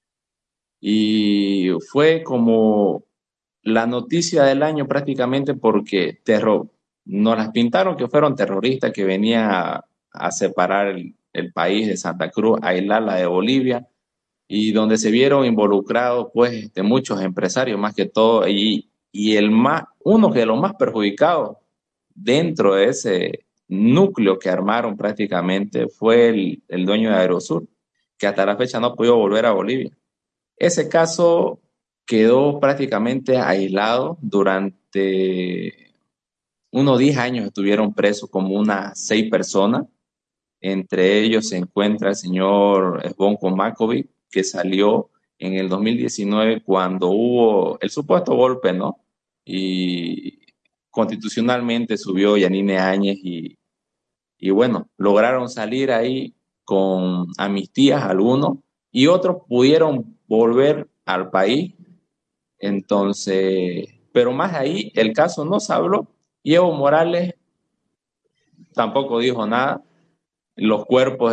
Y fue como la noticia del año prácticamente porque nos las pintaron que fueron terroristas que venían a separar el país de Santa Cruz, a aislarla de Bolivia, y donde se vieron involucrados pues muchos empresarios más que todo, y uno de los más perjudicados dentro de ese núcleo que armaron prácticamente fue el dueño de Aerosur, que hasta la fecha no ha podido volver a Bolivia. Ese caso quedó prácticamente aislado durante unos 10 años, estuvieron presos como unas 6 personas. Entre ellos se encuentra el señor Zvonko Makovic, que salió en el 2019 cuando hubo el supuesto golpe, ¿no? Y constitucionalmente subió Yanine Áñez y bueno, lograron salir ahí con amnistías algunos y otros pudieron volver al país. Entonces, pero más ahí el caso no se habló y Evo Morales tampoco dijo nada. Los cuerpos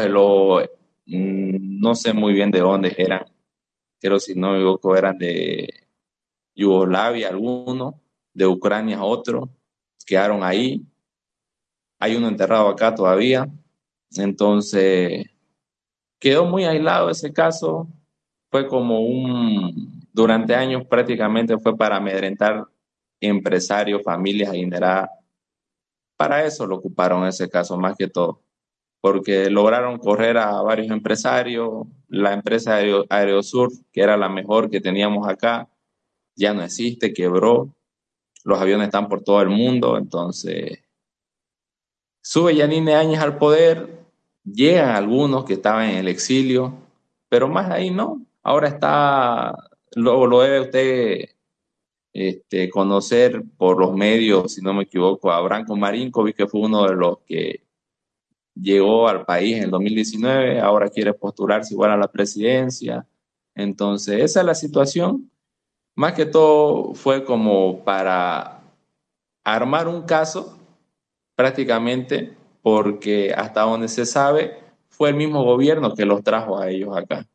no sé muy bien de dónde eran, pero si no me equivoco eran de Yugoslavia algunos, de Ucrania otros, quedaron ahí. Hay uno enterrado acá todavía. Entonces, quedó muy aislado ese caso. Fue como durante años prácticamente fue para amedrentar empresarios, familias adineradas. Para eso lo ocuparon ese caso más que todo, porque lograron correr a varios empresarios. La empresa Aerosur, que era la mejor que teníamos acá, ya no existe, quebró. Los aviones están por todo el mundo, entonces sube Yanine Áñez al poder, llegan algunos que estaban en el exilio, pero más ahí no. Ahora lo debe usted conocer por los medios, si no me equivoco, a Branko Marinkovic, que fue uno de los que llegó al país en el 2019, ahora quiere postularse igual a la presidencia. Entonces, esa es la situación. Más que todo fue como para armar un caso, prácticamente, porque hasta donde se sabe, fue el mismo gobierno que los trajo a ellos acá.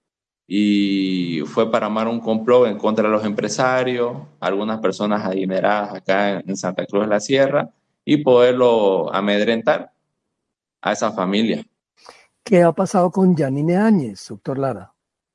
Y fue para armar un complot en contra de los empresarios, algunas personas adineradas acá en Santa Cruz de la Sierra, y poderlo amedrentar a esa familia. ¿Qué ha pasado con Yanine Áñez, doctor Lara?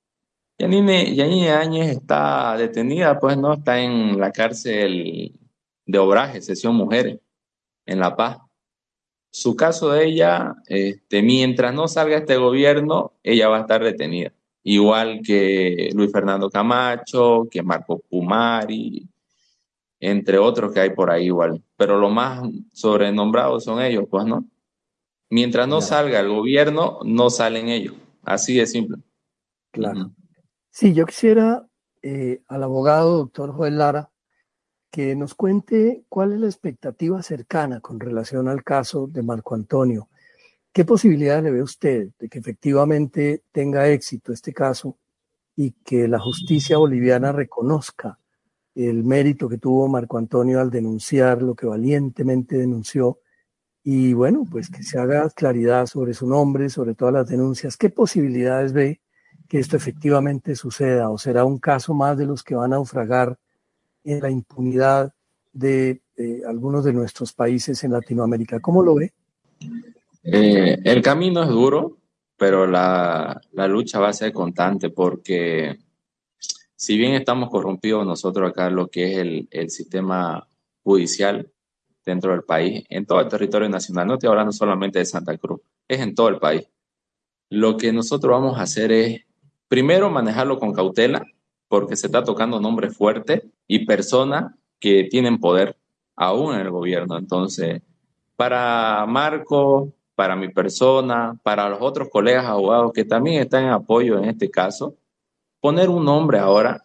Yanine Áñez está detenida, pues no, está en la cárcel de Obraje, sección Mujeres, en La Paz. Su caso de ella, mientras no salga este gobierno, ella va a estar detenida. Igual que Luis Fernando Camacho, que Marco Pumari, entre otros que hay por ahí igual. Pero los más sobrenombrados son ellos, pues, ¿no? Mientras no salga el gobierno, no salen ellos. Así de simple. Claro. Sí, yo quisiera al abogado, doctor Joel Lara, que nos cuente cuál es la expectativa cercana con relación al caso de Marco Antonio. ¿Qué posibilidades le ve usted de que efectivamente tenga éxito este caso y que la justicia boliviana reconozca el mérito que tuvo Marco Antonio al denunciar lo que valientemente denunció? Y bueno, pues que se haga claridad sobre su nombre, sobre todas las denuncias. ¿Qué posibilidades ve que esto efectivamente suceda? ¿O será un caso más de los que van a naufragar en la impunidad de algunos de nuestros países en Latinoamérica? ¿Cómo lo ve? El camino es duro, pero la lucha va a ser constante porque si bien estamos corrompidos nosotros acá, lo que es el sistema judicial dentro del país, en todo el territorio nacional, no estoy hablando solamente de Santa Cruz, es en todo el país. Lo que nosotros vamos a hacer es, primero, manejarlo con cautela, porque se está tocando nombres fuertes y personas que tienen poder aún en el gobierno. Entonces, para Marco, para mi persona, para los otros colegas abogados que también están en apoyo en este caso, poner un nombre ahora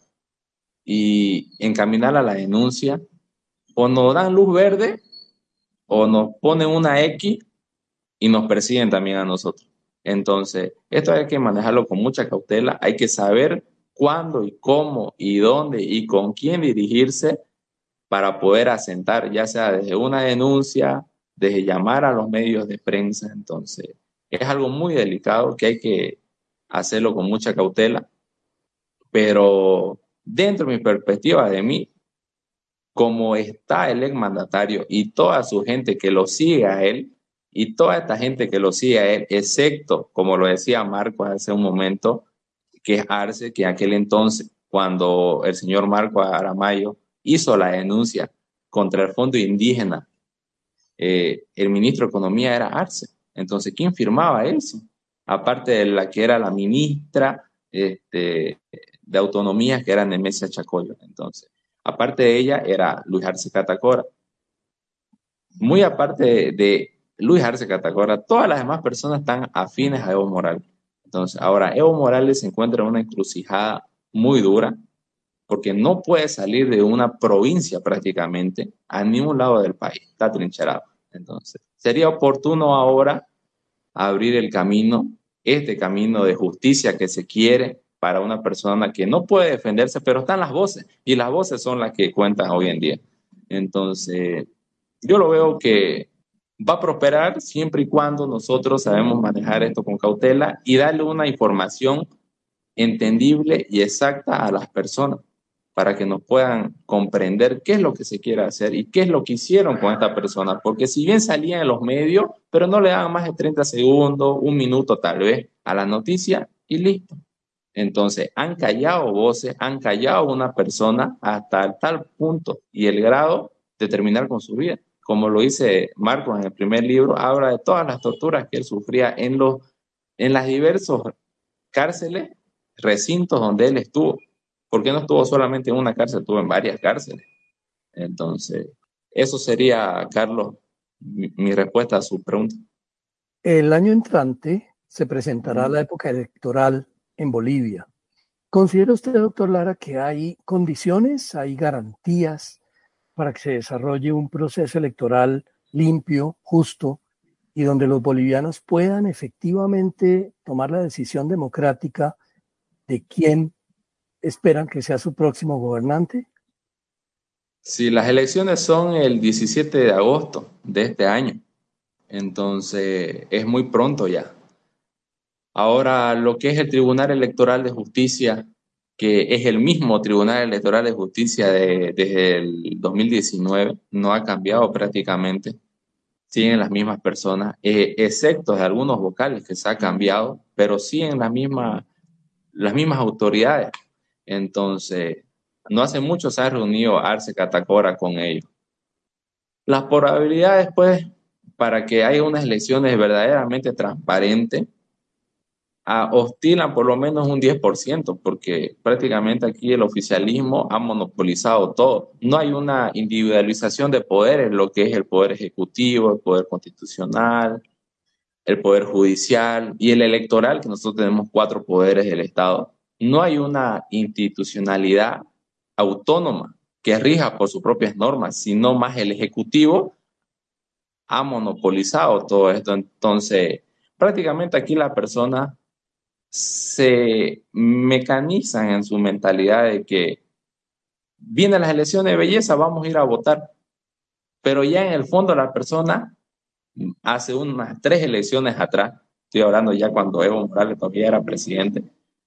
y encaminar a la denuncia, o nos dan luz verde o nos ponen una X y nos persiguen también a nosotros. Entonces, esto hay que manejarlo con mucha cautela, hay que saber cuándo y cómo y dónde y con quién dirigirse para poder asentar, ya sea desde una denuncia, desde llamar a los medios de prensa. Entonces, es algo muy delicado que hay que hacerlo con mucha cautela, pero dentro de mi perspectiva de mí, como está el exmandatario y toda su gente que lo sigue a él, y toda esta gente que lo sigue a él, excepto, como lo decía Marcos hace un momento, que es Arce, que en aquel entonces, cuando el señor Marcos Aramayo hizo la denuncia contra el Fondo Indígena, el ministro de Economía era Arce. Entonces, ¿quién firmaba eso? Aparte de la que era la ministra de Autonomía, que era Nemesia Chacoyo. Entonces, aparte de ella, era Luis Arce Catacora. Muy aparte de Luis Arce Catacora, todas las demás personas están afines a Evo Morales. Entonces, ahora Evo Morales se encuentra en una encrucijada muy dura, porque no puede salir de una provincia prácticamente a ningún lado del país, está trincherado. Entonces, sería oportuno ahora abrir el camino, este camino de justicia que se quiere para una persona que no puede defenderse, pero están las voces, y las voces son las que cuentan hoy en día. Entonces, yo lo veo que va a prosperar siempre y cuando nosotros sabemos manejar esto con cautela y darle una información entendible y exacta a las personas para que nos puedan comprender qué es lo que se quiere hacer y qué es lo que hicieron con esta persona. Porque si bien salían en los medios, pero no le daban más de 30 segundos, un minuto tal vez, a la noticia y listo. Entonces, han callado voces, han callado a una persona hasta tal punto y el grado de terminar con su vida. Como lo dice Marcos en el primer libro, habla de todas las torturas que él sufría en las diversas cárceles, recintos donde él estuvo. Porque no estuvo solamente en una cárcel, estuvo en varias cárceles. Entonces, eso sería, Carlos, mi respuesta a su pregunta. El año entrante se presentará la época electoral en Bolivia. ¿Considera usted, doctor Lara, que hay condiciones, hay garantías para que se desarrolle un proceso electoral limpio, justo, y donde los bolivianos puedan efectivamente tomar la decisión democrática de quién esperan que sea su próximo gobernante? Sí, las elecciones son el 17 de agosto de este año, entonces es muy pronto ya. Ahora, lo que es el Tribunal Electoral de Justicia, que es el mismo Tribunal Electoral de Justicia desde el 2019, no ha cambiado prácticamente, siguen las mismas personas, excepto de algunos vocales que se ha cambiado, pero siguen las mismas autoridades. Entonces, no hace mucho se ha reunido Arce Catacora con ellos. Las probabilidades, pues, para que haya unas elecciones verdaderamente transparentes, oscilan por lo menos un 10%, porque prácticamente aquí el oficialismo ha monopolizado todo. No hay una individualización de poderes, lo que es el poder ejecutivo, el poder constitucional, el poder judicial y el electoral, que nosotros tenemos 4 poderes del Estado. No hay una institucionalidad autónoma que rija por sus propias normas, sino más el Ejecutivo ha monopolizado todo esto. Entonces, prácticamente aquí la persona se mecanizan en su mentalidad de que vienen las elecciones de belleza, vamos a ir a votar. Pero ya en el fondo la persona, hace unas 3 elecciones atrás, estoy hablando ya cuando Evo Morales todavía era presidente,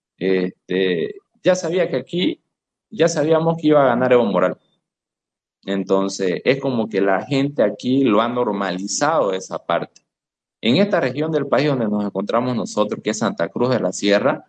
ya sabía que aquí, ya sabíamos que iba a ganar Evo Morales. Entonces, es como que la gente aquí lo ha normalizado esa parte. En esta región del país donde nos encontramos nosotros, que es Santa Cruz de la Sierra,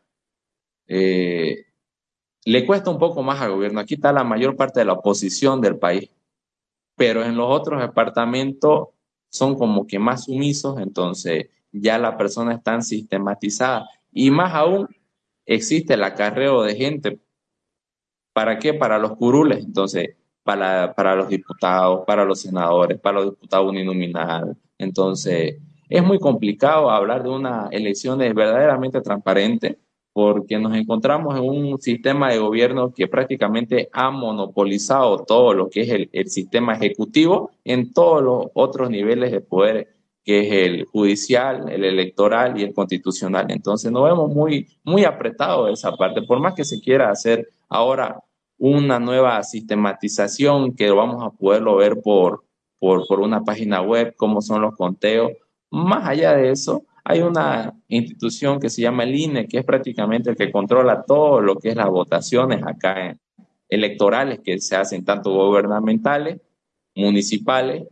le cuesta un poco más al gobierno. Aquí está la mayor parte de la oposición del país, pero en los otros departamentos son como que más sumisos, entonces ya la persona está sistematizada. Y más aún, existe el acarreo de gente. ¿Para qué? Para los curules. Entonces, para los diputados, para los senadores, para los diputados uninominales. Entonces, es muy complicado hablar de una elección verdaderamente transparente porque nos encontramos en un sistema de gobierno que prácticamente ha monopolizado todo lo que es el sistema ejecutivo en todos los otros niveles de poder que es el judicial, el electoral y el constitucional. Entonces nos vemos muy apretados de esa parte, por más que se quiera hacer ahora una nueva sistematización que vamos a poderlo ver por una página web, cómo son los conteos. Más allá de eso, hay una institución que se llama el INE, que es prácticamente el que controla todo lo que es las votaciones acá electorales que se hacen tanto gubernamentales, municipales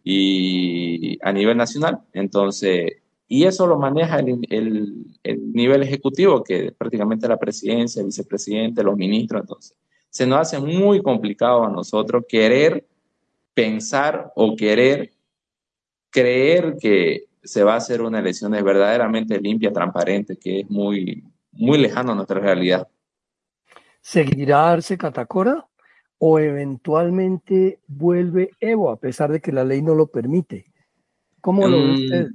y a nivel nacional. Entonces, y eso lo maneja el nivel ejecutivo, que prácticamente la presidencia, el vicepresidente, los ministros. Entonces, se nos hace muy complicado a nosotros querer pensar o querer creer que se va a hacer una elección verdaderamente limpia, transparente, que es muy lejano a nuestra realidad. ¿Seguirá Arce Catacora o eventualmente vuelve Evo, a pesar de que la ley no lo permite? ¿Cómo lo ve usted?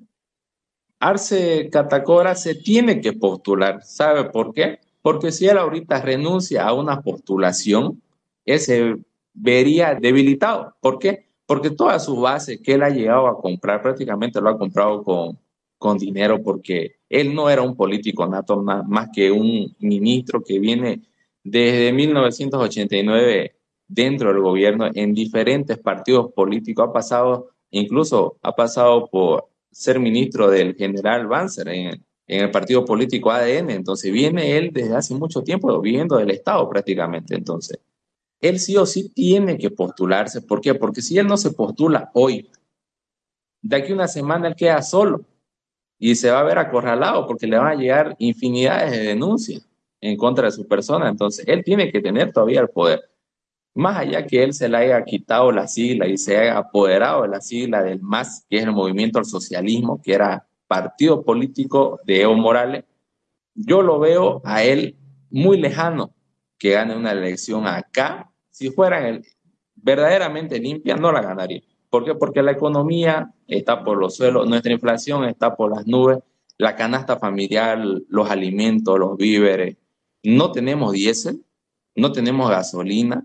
Arce Catacora se tiene que postular. ¿Sabe por qué? Porque si él ahorita renuncia a una postulación, él se vería debilitado. ¿Por qué? Porque todas sus bases que él ha llegado a comprar, prácticamente lo ha comprado con dinero, porque él no era un político nato, más que un ministro que viene desde 1989 dentro del gobierno en diferentes partidos políticos. Incluso ha pasado por ser ministro del general Banzer en el partido político ADN. Entonces viene él desde hace mucho tiempo viviendo del Estado prácticamente. Entonces, él sí o sí tiene que postularse. ¿Por qué? Porque si él no se postula hoy, de aquí a una semana él queda solo y se va a ver acorralado porque le van a llegar infinidades de denuncias en contra de su persona. Entonces, él tiene que tener todavía el poder. Más allá que él se le haya quitado la sigla y se haya apoderado de la sigla del MAS, que es el Movimiento al Socialismo, que era partido político de Evo Morales, yo lo veo a él muy lejano que gane una elección acá. Si fuera verdaderamente limpia, no la ganaría. ¿Por qué? Porque la economía está por los suelos, nuestra inflación está por las nubes, la canasta familiar, los alimentos, los víveres. No tenemos diésel, no tenemos gasolina.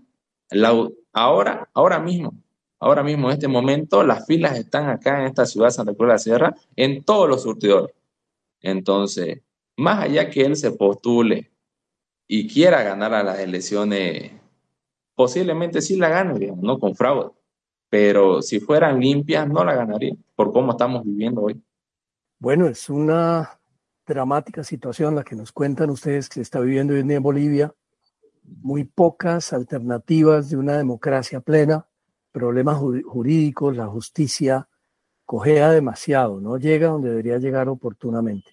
Ahora mismo, en este momento, las filas están acá en esta ciudad, Santa Cruz de la Sierra, en todos los surtidores. Entonces, más allá que él se postule y quiera ganar a las elecciones, posiblemente sí la gane, digamos, no con fraude, pero si fueran limpias, no la ganaría, por cómo estamos viviendo hoy. Bueno, es una dramática situación la que nos cuentan ustedes que se está viviendo hoy en día en Bolivia. Muy pocas alternativas de una democracia plena, problemas jurídicos, la justicia cojea demasiado, no llega donde debería llegar oportunamente.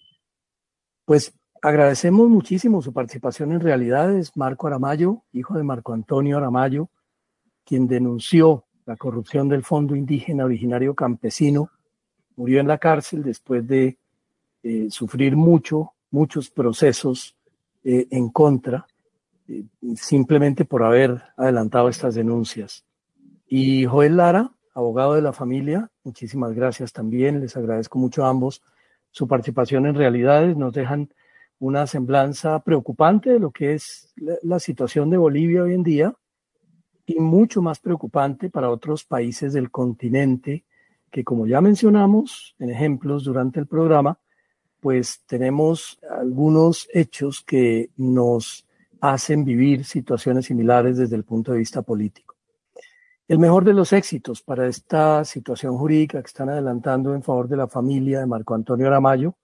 Pues agradecemos muchísimo su participación en Realidades, Marco Aramayo, hijo de Marco Antonio Aramayo, quien denunció la corrupción del Fondo Indígena Originario Campesino, murió en la cárcel después de sufrir muchos procesos en contra, simplemente por haber adelantado estas denuncias. Y Joel Lara, abogado de la familia, muchísimas gracias también, les agradezco mucho a ambos su participación en Realidades. Nos dejan una semblanza preocupante de lo que es la situación de Bolivia hoy en día y mucho más preocupante para otros países del continente que, como ya mencionamos en ejemplos durante el programa, pues tenemos algunos hechos que nos hacen vivir situaciones similares desde el punto de vista político. El mejor de los éxitos para esta situación jurídica que están adelantando en favor de la familia de Marco Antonio Aramayo.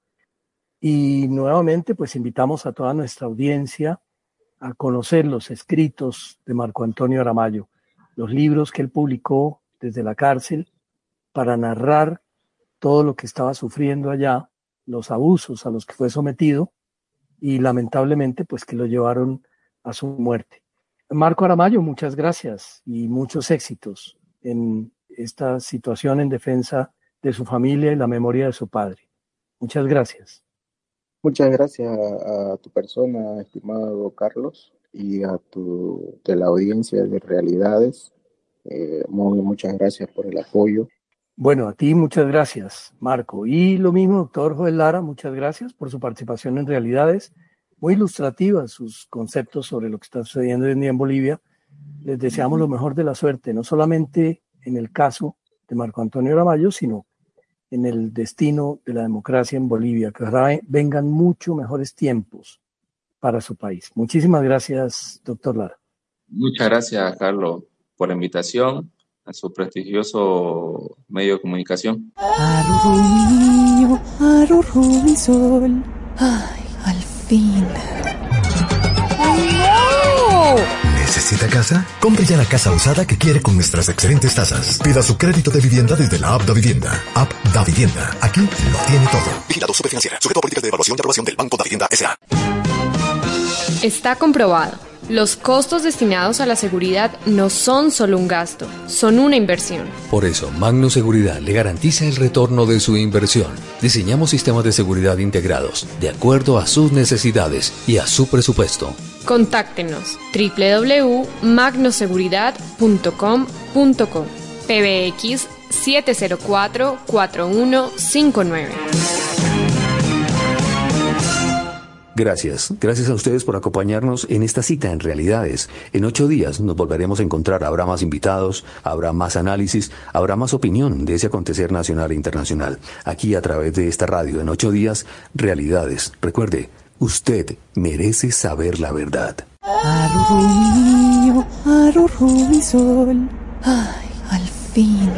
Y nuevamente, pues invitamos a toda nuestra audiencia a conocer los escritos de Marco Antonio Aramayo, los libros que él publicó desde la cárcel para narrar todo lo que estaba sufriendo allá, los abusos a los que fue sometido y lamentablemente pues que lo llevaron a su muerte. Marco Aramayo, muchas gracias y muchos éxitos en esta situación en defensa de su familia y la memoria de su padre. Muchas gracias. Muchas gracias a tu persona, estimado Carlos, y a de la audiencia de Realidades. Muchas gracias por el apoyo. Bueno, a ti muchas gracias, Marco. Y lo mismo, doctor Joel Lara, muchas gracias por su participación en Realidades. Muy ilustrativas sus conceptos sobre lo que está sucediendo hoy en día en Bolivia. Les deseamos lo mejor de la suerte, no solamente en el caso de Marco Antonio Aramayo, sino en el destino de la democracia en Bolivia, que ojalá vengan mucho mejores tiempos para su país. Muchísimas gracias, doctor Lara. Muchas gracias, Carlos, por la invitación a su prestigioso medio de comunicación. Arrurú, mi niño, arrurú, mi sol. Ay, al fin. ¡Oh, no! ¿Necesita casa? Compre ya la casa usada que quiere con nuestras excelentes tasas. Pida su crédito de vivienda desde la App Davivienda. App Davivienda. Aquí lo tiene todo. Vigilado Superfinanciera. Sujeto a políticas de evaluación y aprobación del Banco Davivienda S.A. Está comprobado. Los costos destinados a la seguridad no son solo un gasto, son una inversión. Por eso, Magno Seguridad le garantiza el retorno de su inversión. Diseñamos sistemas de seguridad integrados, de acuerdo a sus necesidades y a su presupuesto. Contáctenos www.magnoseguridad.com.co PBX 704-4159. Gracias a ustedes por acompañarnos en esta cita en Realidades. En 8 días nos volveremos a encontrar, habrá más invitados, habrá más análisis, habrá más opinión de ese acontecer nacional e internacional. Aquí a través de esta radio, en 8 días, Realidades. Recuerde, usted merece saber la verdad. Arrurú, mi niño, arrurú, mi sol. Ay, al fin.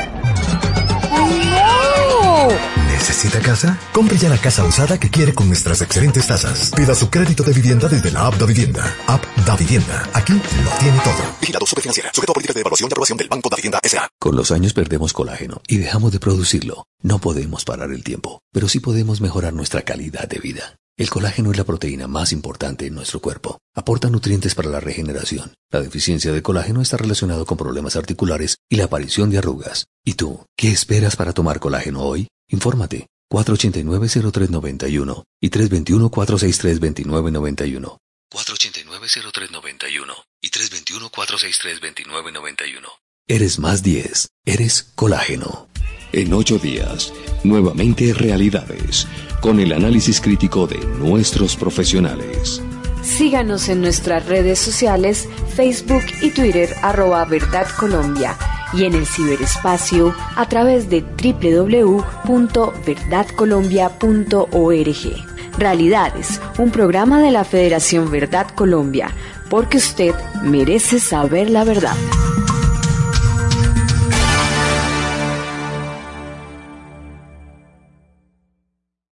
¡Oh, no! ¿Necesita casa? Compre ya la casa usada que quiere con nuestras excelentes tasas. Pida su crédito de vivienda desde la App Davivienda. App Davivienda. Aquí lo tiene todo. Vigilado Superfinanciera. Sujeto a políticas de evaluación y aprobación del Banco Davivienda S.A. Con los años perdemos colágeno y dejamos de producirlo. No podemos parar el tiempo, pero sí podemos mejorar nuestra calidad de vida. El colágeno es la proteína más importante en nuestro cuerpo. Aporta nutrientes para la regeneración. La deficiencia de colágeno está relacionada con problemas articulares y la aparición de arrugas. ¿Y tú, qué esperas para tomar colágeno hoy? Infórmate. 489-0391 y 321-463-2991. 489-0391 y 321-463-2991. Eres más 10. Eres colágeno. En 8 días, nuevamente Realidades, con el análisis crítico de nuestros profesionales. Síganos en nuestras redes sociales, Facebook y Twitter, @VerdadColombia, y en el ciberespacio a través de www.verdadcolombia.org. Realidades, un programa de la Federación Verdad Colombia, porque usted merece saber la verdad.